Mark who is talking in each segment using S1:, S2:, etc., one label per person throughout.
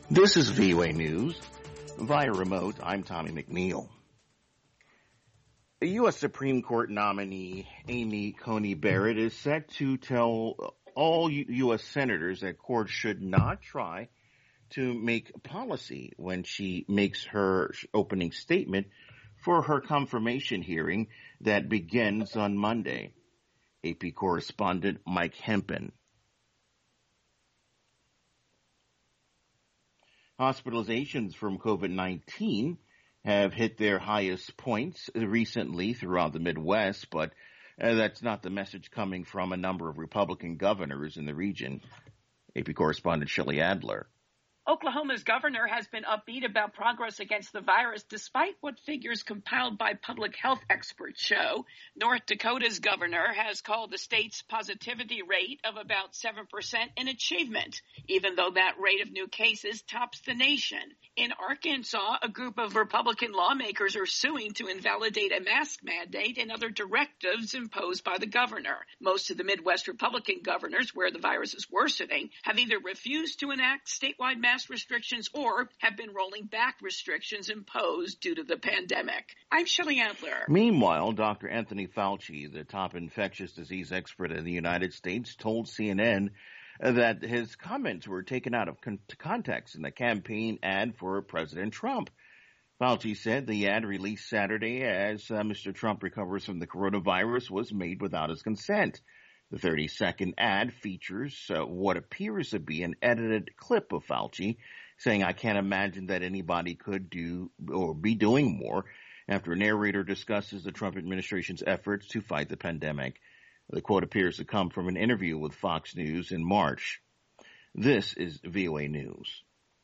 S1: This is VOA News. Via remote, I'm Tommy McNeil. A U.S. Supreme Court nominee, Amy Coney Barrett, is set to tell all U.S. senators that courts should not try to make policy when she makes her opening statement for her confirmation hearing that begins on Monday. AP correspondent Mike Hempen. Hospitalizations from COVID-19 have hit their highest points recently throughout the Midwest, but that's not the message coming from a number of Republican governors in the region. AP correspondent Shelley Adler.
S2: Oklahoma's governor has been upbeat about progress against the virus, despite what figures compiled by public health experts show. North Dakota's governor has called the state's positivity rate of about 7% an achievement, even though that rate of new cases tops the nation. In Arkansas, a group of Republican lawmakers are suing to invalidate a mask mandate and other directives imposed by the governor. Most of the Midwest Republican governors, where the virus is worsening, have either refused to enact statewide mask restrictions or have been rolling back restrictions imposed due to the pandemic. I'm Shelley Adler.
S1: Meanwhile, Dr. Anthony Fauci, the top infectious disease expert in the United States, told CNN that his comments were taken out of context in the campaign ad for President Trump. Fauci said the ad released Saturday as Mr. Trump recovers from the coronavirus was made without his consent. The 30-second ad features what appears to be an edited clip of Fauci saying, "I can't imagine that anybody could do or be doing more," after a narrator discusses the Trump administration's efforts to fight the pandemic. The quote appears to come from an interview with Fox News in March. This is VOA News.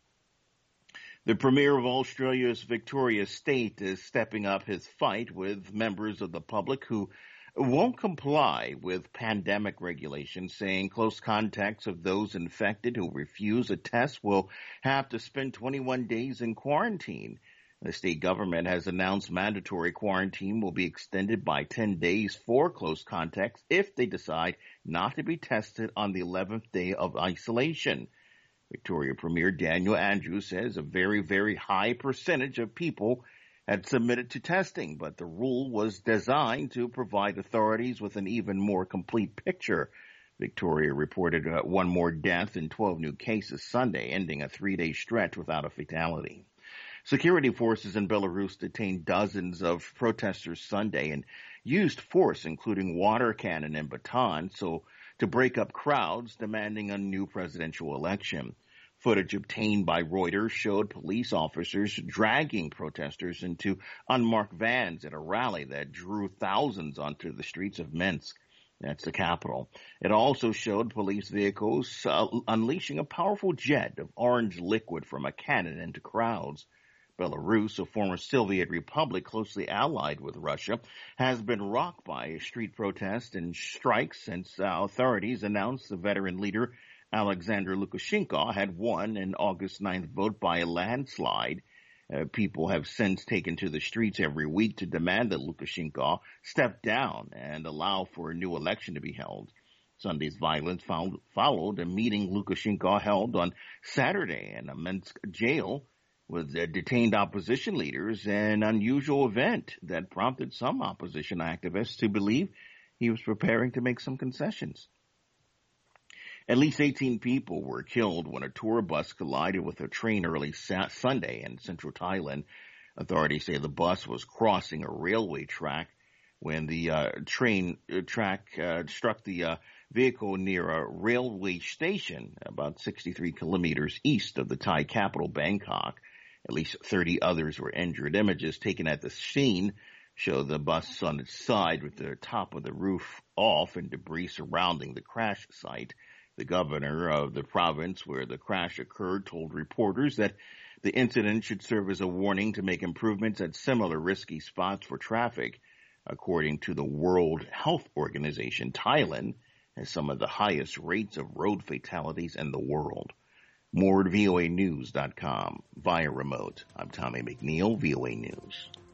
S1: The Premier of Australia's Victoria State is stepping up his fight with members of the public who won't comply with pandemic regulations, saying close contacts of those infected who refuse a test will have to spend 21 days in quarantine. The state government has announced mandatory quarantine will be extended by 10 days for close contacts if they decide not to be tested on the 11th day of isolation. Victoria Premier Daniel Andrews says a very, very high percentage of people had submitted to testing, but the rule was designed to provide authorities with an even more complete picture. Victoria reported one more death and 12 new cases Sunday, ending a 3-day stretch without a fatality. Security forces in Belarus detained dozens of protesters Sunday and used force, including water cannon and batons, to break up crowds demanding a new presidential election. Footage obtained by Reuters showed police officers dragging protesters into unmarked vans at a rally that drew thousands onto the streets of Minsk. That's the capital. It also showed police vehicles unleashing a powerful jet of orange liquid from a cannon into crowds. Belarus, a former Soviet republic closely allied with Russia, has been rocked by street protests and strikes since authorities announced the veteran leader Alexander Lukashenko had won an August 9th vote by a landslide. People have since taken to the streets every week to demand that Lukashenko step down and allow for a new election to be held. Sunday's violence followed a meeting Lukashenko held on Saturday in a Minsk jail with detained opposition leaders, an unusual event that prompted some opposition activists to believe he was preparing to make some concessions. At least 18 people were killed when a tour bus collided with a train early Sunday in central Thailand. Authorities say the bus was crossing a railway track when the train track struck the vehicle near a railway station about 63 kilometers east of the Thai capital, Bangkok. At least 30 others were injured. Images taken at the scene show the bus on its side with the top of the roof off and debris surrounding the crash site. The governor of the province where the crash occurred told reporters that the incident should serve as a warning to make improvements at similar risky spots for traffic. According to the World Health Organization, Thailand has some of the highest rates of road fatalities in the world. More at voanews.com. Via remote, I'm Tommy McNeil, VOA News.